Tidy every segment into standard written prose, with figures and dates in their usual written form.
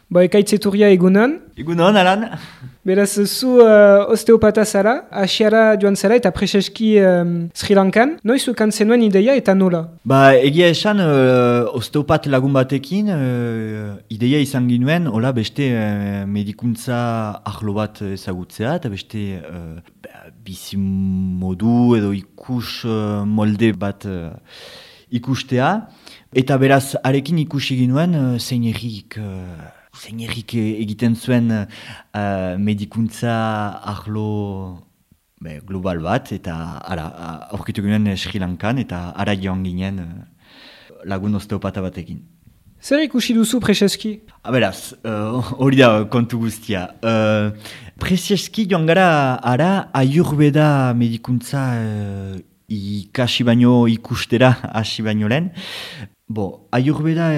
Ekaitzeturria egunon. Egunon, Alan. Beraz, zu osteopata zara, Asiara joan zara eta preseski Sri Lankan. Noiz ukan zenuen ideia eta nola? Egia esan, osteopat lagun batekin, ideia izan ginuen, hola beste medikuntza arlo bat ezagutzea, eta beste bizimodu edo ikus molde bat ikustea. Eta beraz, arekin ikusi ginuen, zein errik egiten zuen medikuntza arlo global bat, eta aurkitu ginen Sri Lankan, eta ara joan ginen lagun osteopata batekin. Zer ikusi duzu preseski? Beraz, hori da kontu guztia. Preseski joan gara ara Ayurveda medikuntza ikasi baino ikustera hasi baino lehen. Ayurveda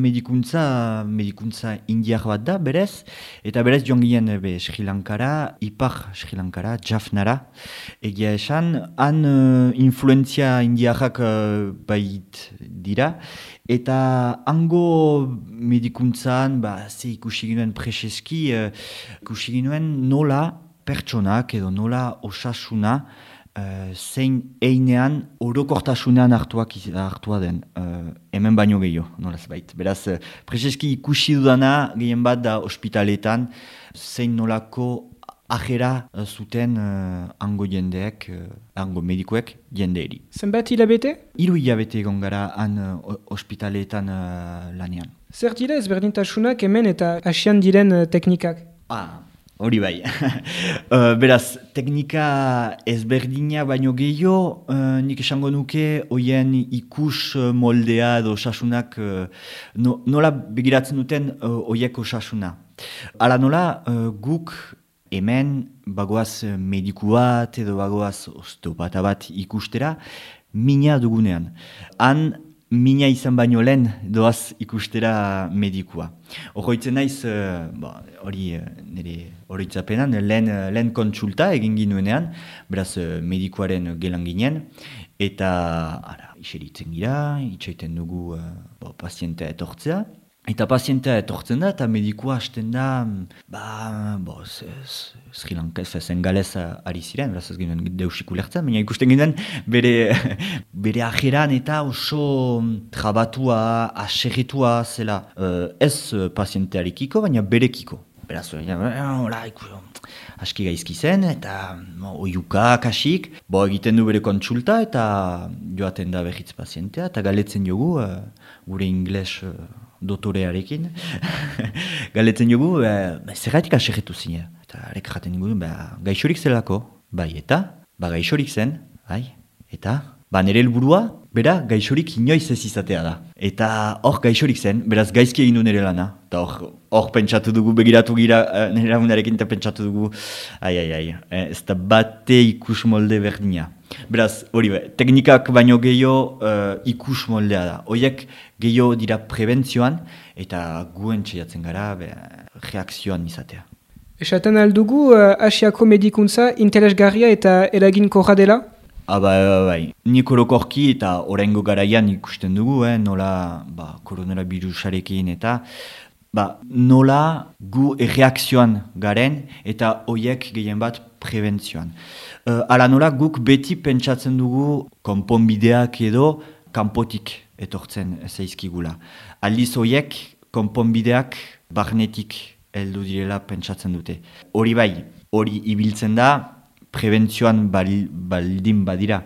medikuntza indiar bat da, berez, eta berez joan ginen Sri Lankara, Ipar Sri Lankara, Jaffnara. Egia esan, han influenzia indiarrak bait dira, eta hango medikuntzan, ze ikusi ginuen preseski, ikusi ginuen nola pertsonak edo nola osasuna, zein einean orokortasunean hartua den, hemen baino gehiago, nolaz bait. Beraz, preseski ikusi dudana gehien bat da ospitaletan, zein nolako ajera zuten hango jendeek, hango medikuek jendeeri. Zenbat hilabete? 3 hilabete egon gara han ospitaletan lanean. Zer dira ezberdintasunak hemen eta Asian diren teknikak? Hori bai. Beraz, teknika ezberdina baino gehiago, nik esango nuke hoien ikus moldea edo osasunak nola begiratzen duten hoiek osasuna. Hala nola, guk hemen bagoaz mediku bat edo bagoaz osteopata bat ikustera mina dugunean. Han mina izan baino lehen doaz ikustera medikua. Horroitzen naiz, hori nire horoitzapenan, lehen kontsulta egin ginuenean, beraz medikuaren gelan ginen, eta iseritzen gira, itxaiten dugu pazientea etortzea. Eta pazientea etortzen da, eta medikua hasten da, Sri Lanka zen galez ari ziren, beraz ez ginen deusik ulertzen, baina ikusten ginen bere ajeran eta oso trabatua, aserretua zela, ez pazientearekiko, baina berekiko. Beraz, aski gaizki zen, eta oiuka, kasik, egiten du bere kontsulta, eta joaten da berriz pazientea, eta galetzen jogu, gure ingles dotorearekin, galetzen jogu, zergatik aserretu zine. Eta arek jaten dugu, gaixorik zelako, eta, gaixorik zen, eta, nire helburua, bera, gaixorik inoiz ez izatea da. Eta hor gaixorik zen, beraz gaizki egin du nire lana. Eta hor pentsatu dugu, begiratu gira nire lagunarekin eta pentsatu dugu, ez da bate ikus molde berdina. Beraz, hori teknikak baino gehiago ikus moldea da. Horiek gehiago dira prebentzioan eta guen txaiatzen gara reakzioan izatea. Esaten aldugu, Asiako medikuntza interesgarria eta eraginkorra dela? Bai. Nik orokorki eta oraingo garaian ikusten dugu, nola koronavirusarekin eta nola gu erreakzioan garen eta horiek gehien bat prebentzioan. Hala nola guk beti pentsatzen dugu konponbideak edo kanpotik etortzen zaizkigula. Aldiz horiek konponbideak barnetik heldu direla pentsatzen dute. Hori bai, hori ibiltzen da, prebentzioan baldin badira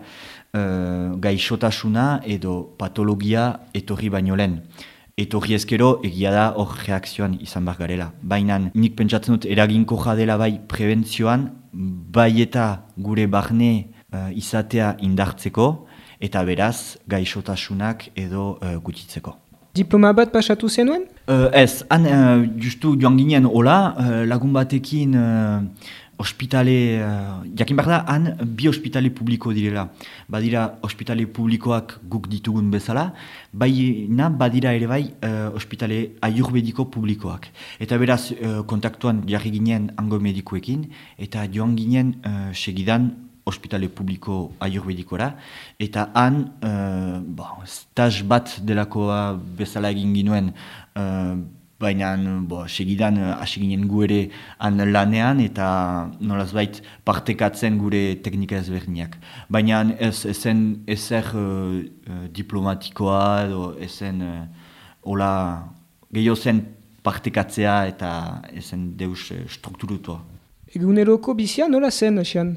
gaixotasuna edo patologia etorri baino lehen. Etorri ezkero egia da hor reakzioan izan behar garela. Baina nik pentsatzen dut eraginkorra dela bai prebentzioan, bai eta gure barne izatea indartzeko eta beraz gaixotasunak edo gutxitzeko. Diploma bat pasatu zenuen? Ez, han justu joan ginen hola, lagun batekin ospitale, jakin behar da, han bi ospitale publiko direla. Badira ospitale publikoak guk ditugun bezala, baina badira ere bai ospitale ayurvediko publikoak. Eta beraz kontaktuan jarri ginen hango medikuekin, eta joan ginen segidan ospitale publiko ayurvedikora, eta han staj bat delakoa bezala egin ginuen baina segidan hasi ginen gu ere han lanean eta nolazbait partekatzen gure teknika ezberdinak. Baina ezen ezer diplomatikoa edo ezen hola gehiago zen partekatzea eta ezen deus strukturutua. Eguneroko bizia nola zen, asian?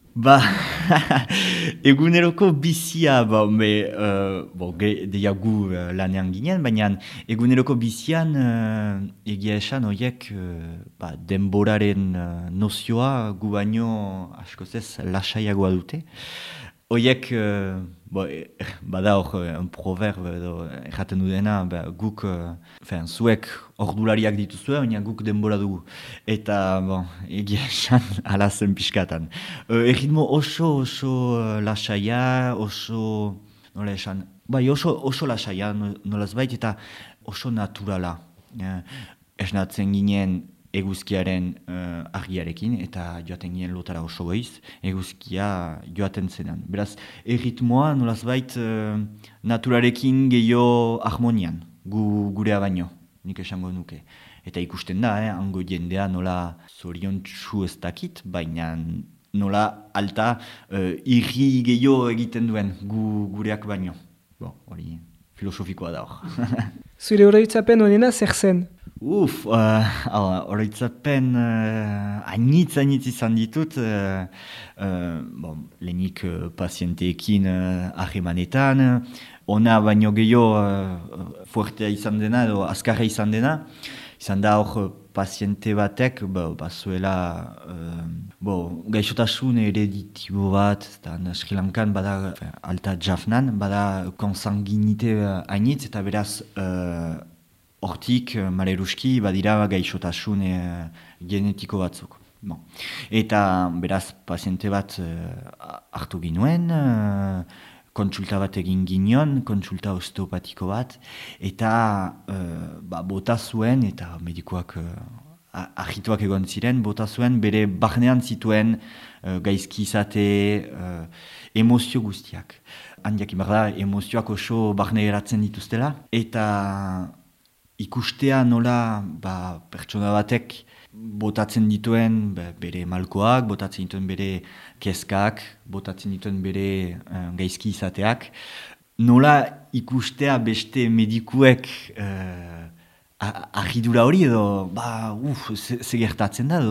Eguneroko bizia, deiagu lanean ginen, baina eguneroko bizian egia esan horiek denboraren nozioa gu baino askozez lasaiagoa dute. Horiek, bada hor un proverb edo erraten dudena, guk, zuek ordulariak dituzue, baina guk denbora dugu. Eta, egia esan, ala zen pixkatan. Erritmo oso lasaia, oso, nola esan, oso lasaia, nolazbait, eta oso naturala. Esnatzen ginen eguzkiaren argiarekin, eta joaten ginen lotara oso goiz, eguzkia joaten zenan. Beraz, erritmoa nolazbait naturarekin gehiago harmonian, gurea baino, nik esango nuke. Eta ikusten da, hango jendea nola zoriontsu ez dakit, baina nola alta irri gehiago egiten duen gureak baino. Hori filosofikoa da hor. Zure oroitzapen honena zer zen? Oroitzapen hainitz izan ditut, lehenik pazienteekin harremanetan, ona baino gehiago fuertea izan dena edo azkarra izan dena, izan da hor paziente batek, bazuela gaixotasun hereditibo bat, Sri Lankan bada alta Jaffnan, bada konsanginite hainitz, eta beraz hortik, maleruski, badira gaixotasun genetiko batzuk. Eta beraz paziente bat hartu ginuen, kontsulta bat egin ginion, kontsulta osteopatiko bat, eta bota zuen, eta medikoak agituak egon ziren, bota zuen bere barnean zituen gaizki izate, emozio guztiak. Handiak imarda, emozioak oso barne eratzen dituztela, eta ikustea nola pertsona batek botatzen dituen bere malkoak, botatzen dituen bere kezkak, botatzen dituen bere gaizki izateak. Nola ikustea beste medikuek argidura hori edo, ze gertatzen da edo,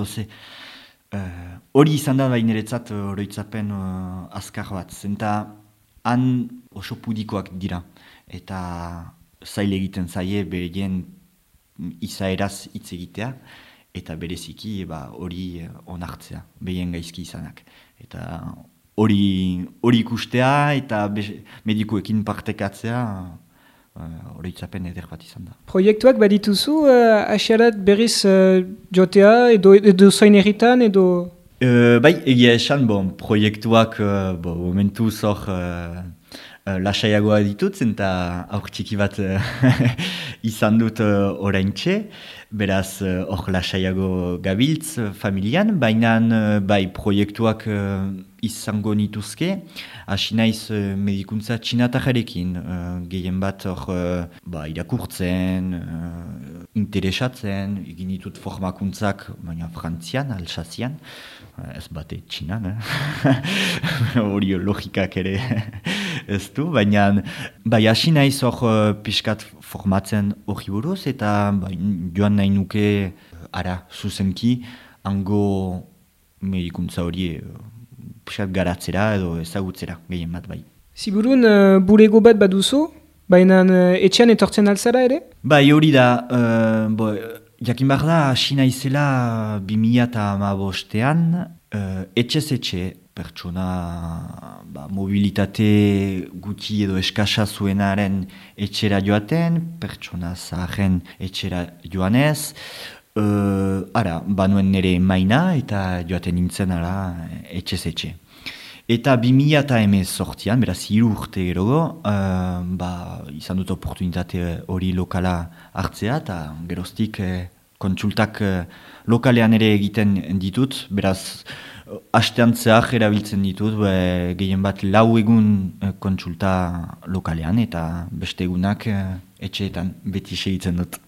hori izan da niretzat oroitzapen azkar bat. Zenta han oso pudikoak dira eta zail egiten zaie berien izaeraz hitz egitea, eta bereziki hori onartzea, behien gaizki izanak. Eta hori ikustea eta medikuekin partekatzea oroitzapen eder bat izan da. Proiektuak badituzu, asiarat berriz jotea edo zain erritan edo? Egia esan, proiektuak momentuz hor lasaiagoa ditut, eta aur txiki bat izan dut oraintxe, beraz hor lasaiago gabiltz familian, baina proiektuak izango nituzke, hasi naiz medikuntza txinatajarekin, gehien bat hor irakurtzen, interesatzen, egin ditut formakuntzak, baina frantzian, alsazian, ez bate txinan, hori logikak ere ez du, baina hasi naiz hor pixkat formatzen hori buruz, eta joan nahi nuke zuzenki hango medikuntza hori pixkat garatzera edo ezagutzera gehien bat bai. Ziburun bulego bat baduzu, baina etxean etortzen alzara ere? Hori da, jakin behar da, hasi naizela 2015ean, etxez etxe, pertsona mobilitate guti edo eskasa zuenaren etxera joaten, pertsona zaharren etxera joanez, banuen nire maina eta joaten nintzen etxez etxe. Eta 2018an, beraz 3 urte gerogo, izan dut oportunitate hori lokala hartzea, eta geroztik kontsultak lokalean ere egiten ditut, beraz hastean zehar erabiltzen ditut, gehien bat 4 egun kontsulta lokalean, eta beste egunak etxeetan beti segitzen dut.